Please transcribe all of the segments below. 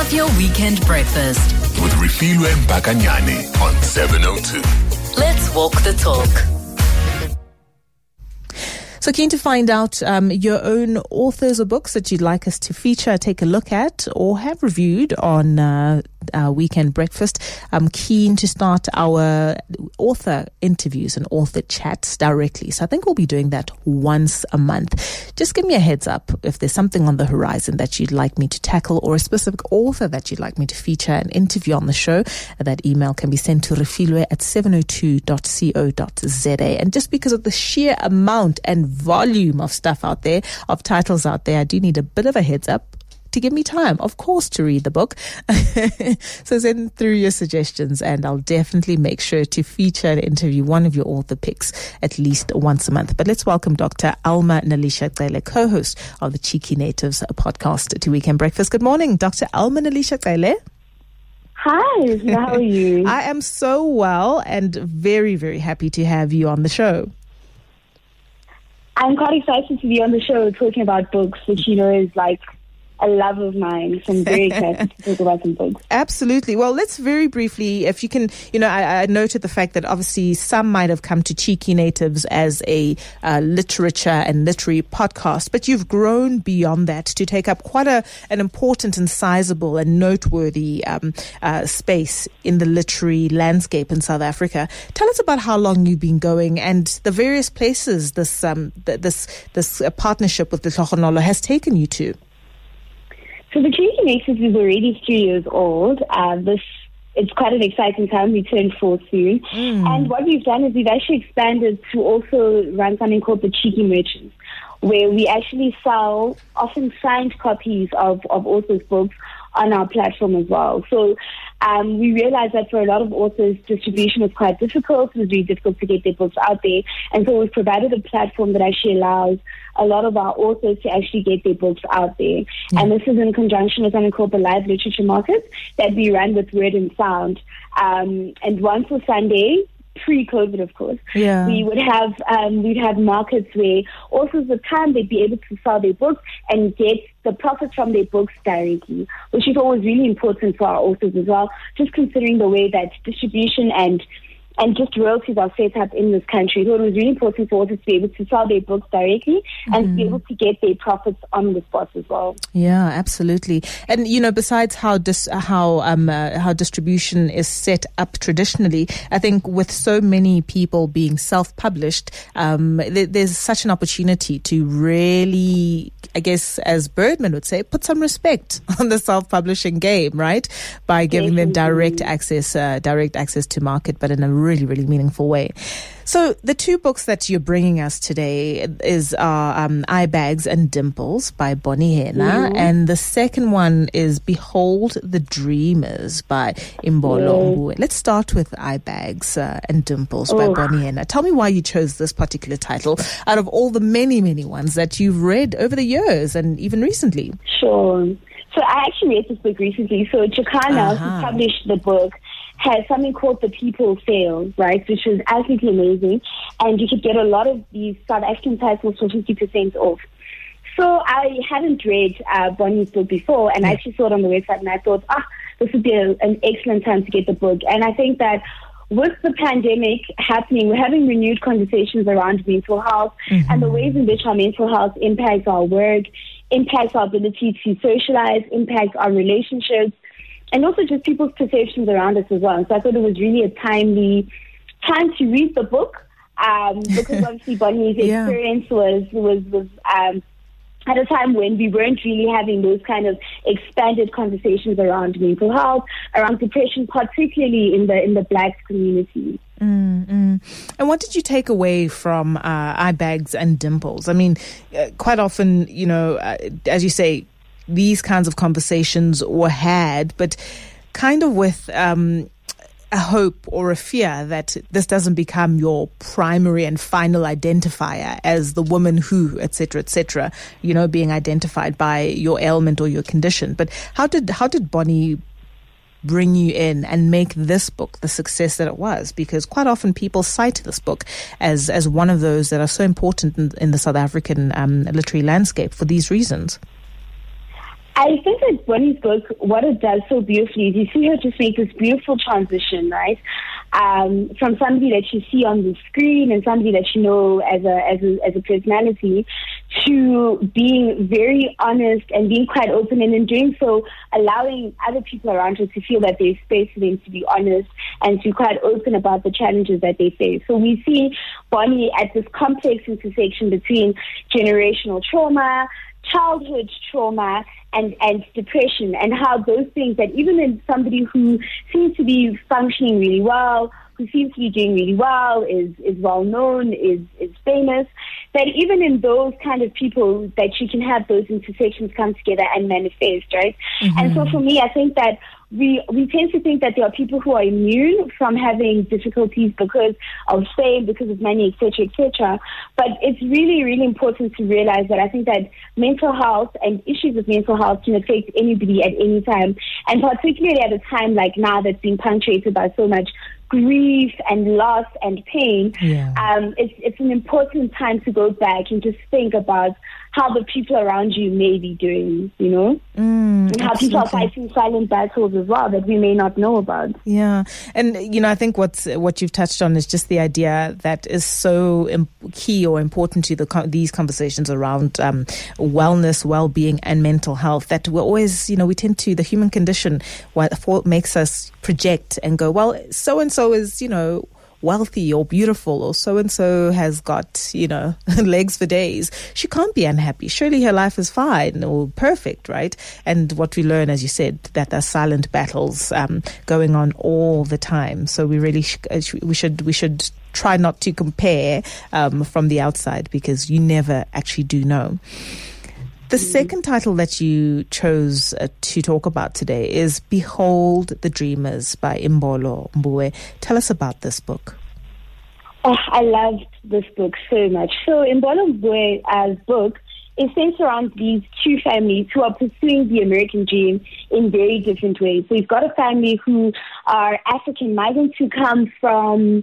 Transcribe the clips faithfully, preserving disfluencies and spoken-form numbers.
Have your weekend breakfast with Refilwe Mpakanyane on seven oh two. Let's walk the talk. So keen to find out um, your own authors or books that you'd like us to feature, take a look at, or have reviewed on uh, our Weekend Breakfast. I'm keen to start our author interviews and author chats directly. So I think we'll be doing that once a month. Just give me a heads up if there's something on the horizon that you'd like me to tackle, or a specific author that you'd like me to feature and interview on the show. That email can be sent to refilwe at seven oh two dot co dot za. And just because of the sheer amount and volume of stuff out there, of titles out there, I do need a bit of a heads up to give me time, of course, to read the book. So send through your suggestions and I'll definitely make sure to feature and interview one of your author picks at least once a month. But let's welcome Doctor Alma Nalisha Cele, co-host of the Cheeky Natives podcast, to Weekend Breakfast. Good morning, Doctor Alma Nalisha Cele. Hi, how are you? I am so well and very, very happy to have you on the show. I'm quite excited to be on the show talking about books, which, you know, is like a love of mine. So I'm very excited to talk about some books. Absolutely. Well, let's very briefly, if you can, you know, I, I noted the fact that obviously some might have come to Cheeky Natives as a uh, literature and literary podcast, but you've grown beyond that to take up quite a an important and sizable and noteworthy um, uh, space in the literary landscape in South Africa. Tell us about how long you've been going and the various places this um, th- this this uh, partnership with the Tlhogonolo has taken you to. So the Cheeky Natives is already three years old. Uh, this it's quite an exciting time. We turned four soon. Mm. And what we've done is we've actually expanded to also run something called the Cheeky Merchants, where we actually sell often signed copies of, of authors' books on our platform as well. So um, we realized that for a lot of authors, distribution was quite difficult. It was really difficult to get their books out there. And so we've provided a platform that actually allows a lot of our authors to actually get their books out there. Mm. And this is in conjunction with something called the Live Literature Market that we run with Word and Sound. Um, and once a Sunday, pre-COVID, of course, yeah. we would have um, we'd have markets where authors would come, they'd be able to sell their books and get the profits from their books directly, which is always really important for our authors as well, just considering the way that distribution and and just royalties are set up in this country. So it was really important for authors to be able to sell their books directly mm-hmm. and to be able to get their profits on the spot as well. Yeah, absolutely. And, you know, besides how dis- how um uh, how distribution is set up traditionally, I think with so many people being self-published, um, th- there's such an opportunity to really, I guess, as Birdman would say, put some respect on the self-publishing game, right? By giving them direct access, uh, direct access to market, but in a really, really meaningful way. So the two books that you're bringing us today is uh, um, Eye Bags and Dimples by Bonnie Hena, mm. and the second one is Behold the Dreamers by Imbolo Mbue. Let's start with Eye Bags uh, and Dimples oh. by Bonnie Hena. Tell me why you chose this particular title out of all the many, many ones that you've read over the years and even recently. Sure. So I actually read this book recently. So Chakana, uh-huh. who published the book, has something called the People Sale, right, which was absolutely amazing. And you could get a lot of these South African titles for fifty percent off. So I hadn't read uh, Bonnie's book before, and I actually saw it on the website, and I thought, ah, this would be a, an excellent time to get the book. And I think that with the pandemic happening, we're having renewed conversations around mental health mm-hmm. and the ways in which our mental health impacts our work, impacts our ability to socialize, impacts our relationships, and also just people's perceptions around us as well. So I thought it was really a timely time to read the book um, because obviously Bonnie's yeah. experience was was was um, at a time when we weren't really having those kind of expanded conversations around mental health, around depression, particularly in the in the Black community. Mm-hmm. And what did you take away from uh, Eye Bags and Dimples? I mean, uh, quite often, you know, uh, as you say, these kinds of conversations were had, but kind of with um, a hope or a fear that this doesn't become your primary and final identifier as the woman who, et cetera, et cetera, you know, being identified by your ailment or your condition. But how did how did Bonnie bring you in and make this book the success that it was? Because quite often people cite this book as, as one of those that are so important in, in the South African um, literary landscape for these reasons. I think that Bonnie's book, what it does so beautifully is you see her just make this beautiful transition, right? Um, from somebody that you see on the screen and somebody that you know as a as a as a personality, to being very honest and being quite open, and in doing so, allowing other people around her to feel that there's space for them to be honest and to be quite open about the challenges that they face. So we see Bonnie at this complex intersection between generational trauma, childhood trauma, and, and depression, and how those things that even in somebody who seems to be functioning really well, who seems to be doing really well, is, is well known, is, is famous, that even in those kind of people that you can have those intersections come together and manifest, right? Mm-hmm. And so for me, I think that we we tend to think that there are people who are immune from having difficulties because of fame, because of money, et cetera, et cetera. But it's really, really important to realize that I think that mental health and issues with mental health can affect anybody at any time, and particularly at a time like now that's being punctuated by so much grief and loss and pain. Yeah. Um, it's it's an important time to go back and just think about how the people around you may be doing, you know, mm, and how absolutely. People are fighting silent battles as well that we may not know about. Yeah, and you know, I think what's what you've touched on is just the idea that is so imp- key or important to the these conversations around um, wellness, well-being, and mental health. That we're always, you know, we tend to the human condition what makes us project and go, well, so and so is, you know, wealthy or beautiful, or so-and-so has got, you know, legs for days. She can't be unhappy. Surely her life is fine or perfect, right? And what we learn, as you said, that there's silent battles um, going on all the time. So we really, sh- we should, we should try not to compare um, from the outside, because you never actually do know. The second title that you chose uh, to talk about today is Behold the Dreamers by Imbolo Mbue. Tell us about this book. Oh, I loved this book so much. So Imbolo Mbue's book is centered around these two families who are pursuing the American dream in very different ways. So you've got a family who are African migrants who come from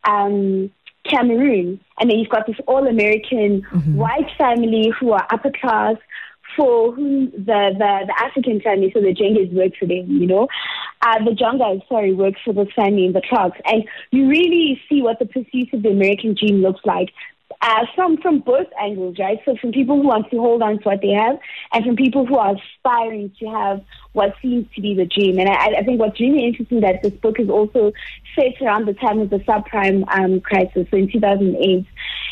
um, Cameroon, and then you've got this all-American mm-hmm. white family who are upper class, for whom the, the, the African family, so the Jengas work for them, you know. Uh, the Jongas, sorry, work for this family in the Clarks. And you really see what the pursuit of the American dream looks like uh, from, from both angles, right? So from people who want to hold on to what they have, and from people who are aspiring to have what seems to be the dream. And I, I think what's really interesting that this book is also set around the time of the subprime um, crisis, so in two thousand eight.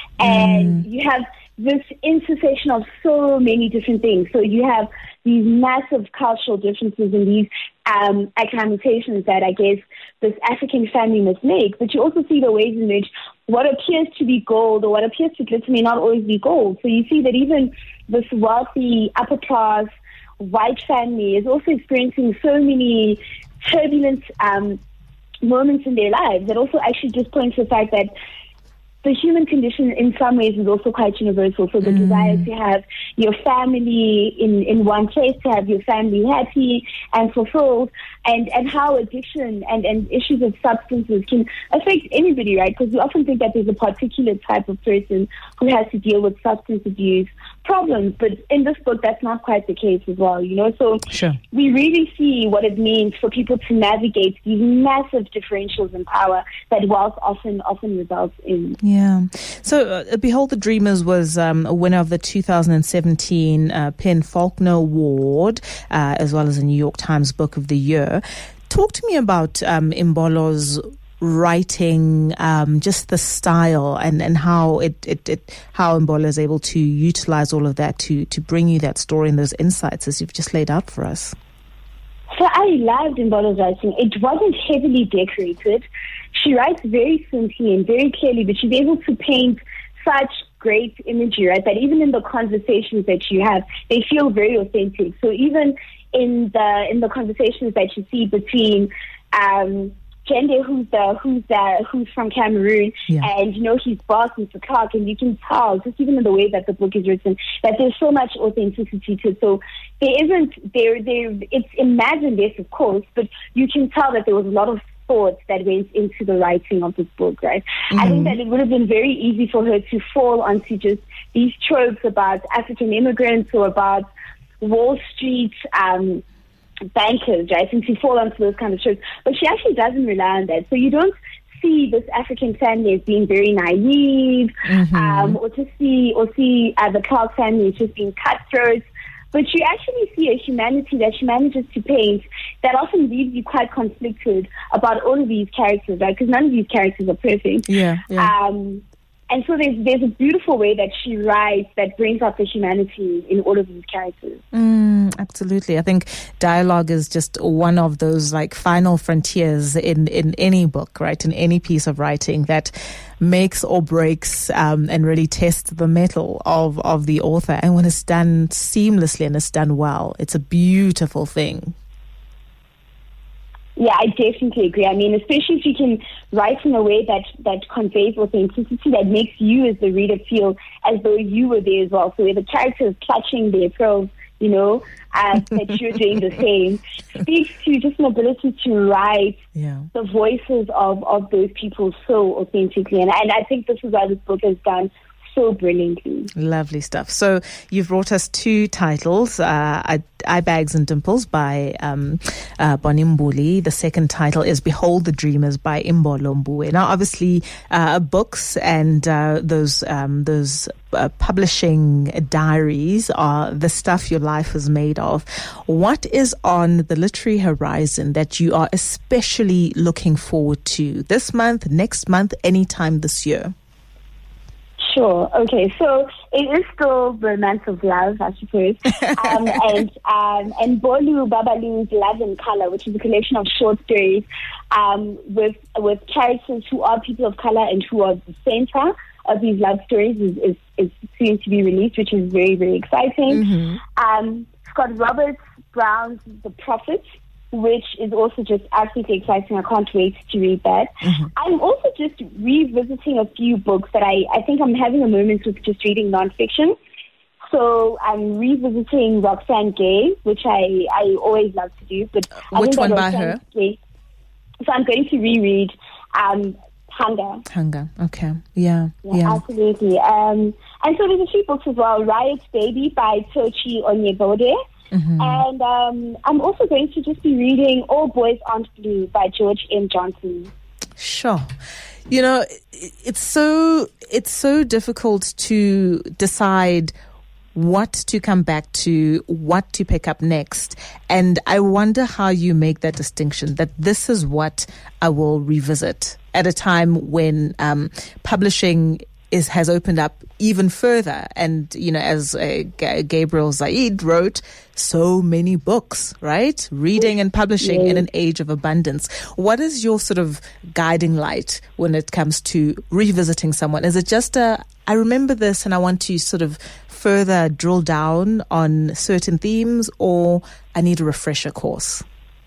And mm. you have this intersection of so many different things. So you have these massive cultural differences and these um, acclimatizations that I guess this African family must make. But you also see the ways in which what appears to be gold or what appears to glitter may not always be gold. So you see that even this wealthy, upper class, white family is also experiencing so many turbulent um, moments in their lives that also actually just points to the fact that the human condition in some ways is also quite universal. So the mm. desire to have your family in, in one place, to have your family happy and fulfilled, and, and how addiction and, and issues of substances can affect anybody, right? Because we often think that there's a particular type of person who has to deal with substance abuse problems, but in this book, that's not quite the case as well, you know? So sure. we really see what it means for people to navigate these massive differentials in power that wealth often, often results in. Yeah. So uh, Behold the Dreamers was um, a winner of the two thousand seventeen uh, Penn Faulkner Award, uh, as well as a New York Times Book of the Year. Talk to me about um, Imbolo's writing, um, just the style and, and how it, it, it how Imbolo is able to utilize all of that to, to bring you that story and those insights as you've just laid out for us. So I loved Imbolo's writing. It wasn't heavily decorated. She writes very simply and very clearly, but she's able to paint such great imagery, right, that even in the conversations that you have, they feel very authentic. So even in the in the conversations that you see between um, Jende, who's the who's the who's from Cameroon, yeah. and you know his boss, Mister Clark, and you can tell just even in the way that the book is written that there's so much authenticity to it. So there isn't there there it's imagined, yes, of course, but you can tell that there was a lot of thought that went into the writing of this book, right? Mm-hmm. I think that it would have been very easy for her to fall onto just these tropes about African immigrants or about Wall Street um, bankers, right? Since we fall onto those kind of shows. But she actually doesn't rely on that. So you don't see this African family as being very naive, mm-hmm. um, or to see or see uh, the Clark family as just being cutthroat. But you actually see a humanity that she manages to paint that often leaves you quite conflicted about all of these characters, right? Because none of these characters are perfect. Yeah. yeah. Um, and so there's there's a beautiful way that she writes that brings out the humanity in all of these characters. Mm, absolutely. I think dialogue is just one of those like final frontiers in, in any book, right? In any piece of writing that makes or breaks um, and really tests the mettle of, of the author. And when it's done seamlessly and it's done well, it's a beautiful thing. Yeah, I definitely agree. I mean, especially if you can write in a way that, that conveys authenticity, that makes you as the reader feel as though you were there as well. So where the character is clutching their pearls, you know, uh, that you're doing the same, speaks to just an ability to write yeah. the voices of, of those people so authentically. And, and I think this is why this book has done so brilliantly. Lovely stuff. So you've brought us two titles, uh, Eye Bags and Dimples by um, uh, Bonnie Mbuli. The second title is Behold the Dreamers by Imbolo Mbuwe. Now, obviously, uh, books and uh, those um, those uh, publishing diaries are the stuff your life is made of. What is on the literary horizon that you are especially looking forward to this month, next month, anytime this year? Sure. Okay. So it is still Romance of Love, I suppose, um, and um, and Bolu Babalu's Love in Color, which is a collection of short stories um, with with characters who are people of color and who are the center of these love stories, is, is, is soon to be released, which is very, very exciting. Mm-hmm. Um, Scott Roberts Brown's The Prophet, which is also just absolutely exciting. I can't wait to read that. Mm-hmm. I'm also just revisiting a few books that I, I think I'm having a moment with just reading nonfiction. So I'm revisiting Roxane Gay, which I, I always love to do. But I which think one by Roxane her? Gay, so I'm going to reread um, Hunger. Hunger, okay. Yeah, yeah. yeah. Absolutely. Um, and so there's a few books as well. Riot Baby by Tochi Onyebode. Mm-hmm. And um, I'm also going to just be reading All Boys Aren't Blue by George M. Johnson. Sure. You know, it's so it's so difficult to decide what to come back to, what to pick up next. And I wonder how you make that distinction, that this is what I will revisit at a time when um, publishing is has opened up even further. And, you know, as uh, G- Gabriel Zaid wrote, so many books, right? Reading and publishing yeah. in an age of abundance. What is your sort of guiding light when it comes to revisiting someone? Is it just a, I remember this and I want to sort of further drill down on certain themes, or I need a refresher course?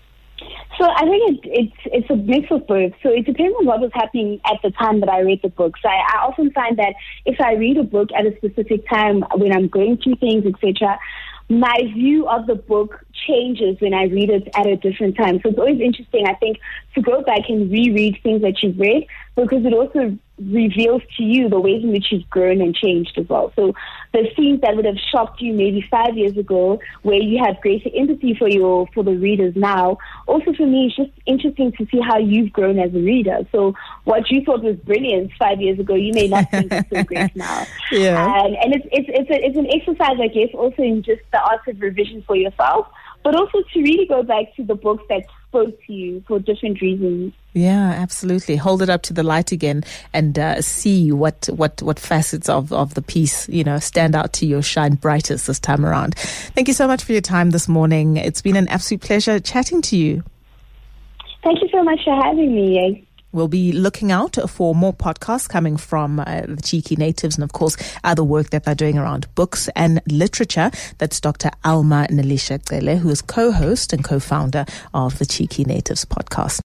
So I think it, it's it's a mix of both. So it depends on what was happening at the time that I read the book. So I, I often find that if I read a book at a specific time when I'm going through things, et cetera, my view of the book changes when I read it at a different time. So it's always interesting, I think, to go back and reread things that you've read, because it also reveals to you the ways in which you've grown and changed as well. So the scenes that would have shocked you maybe five years ago, where you have greater empathy for your for the readers now, also for me it's just interesting to see how you've grown as a reader. So what you thought was brilliant five years ago, you may not think is so great now. Yeah. Um, and it's it's it's, a, it's an exercise, I guess, also in just the art of revision for yourself, but also to really go back to the books that spoke to you for different reasons. Yeah, absolutely. Hold it up to the light again and uh, see what, what, what facets of, of the piece, you know, stand out to you, shine brightest this time around. Thank you so much for your time this morning. It's been an absolute pleasure chatting to you. Thank you so much for having me. We'll be looking out for more podcasts coming from uh, the Cheeky Natives and, of course, other work that they're doing around books and literature. That's Doctor Alma Nelisha Cele, who is co-host and co-founder of the Cheeky Natives podcast.